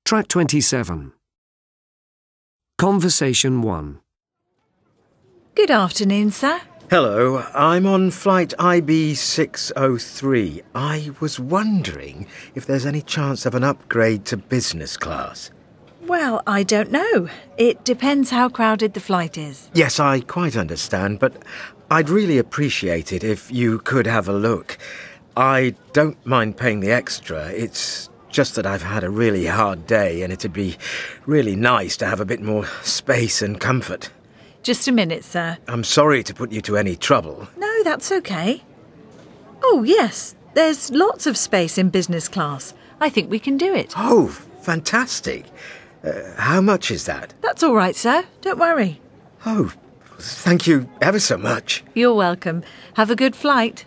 Track 27. Conversation 1. Good afternoon, sir. Hello, I'm on flight IB603. I was wondering if there's any chance of an upgrade to business class. Well, I don't know. It depends how crowded the flight is. Yes, I quite understand, but I'd really appreciate it if you could have a look. I don't mind paying the extra. It's just that I've had a really hard day and it'd be really nice to have a bit more space and comfort. Just a minute, sir. I'm sorry to put you to any trouble. No, that's okay. Oh, yes. There's lots of space in business class. I think we can do it. Oh, fantastic. How much is that? That's all right, sir. Don't worry. Oh, thank you ever so much. You're welcome. Have a good flight.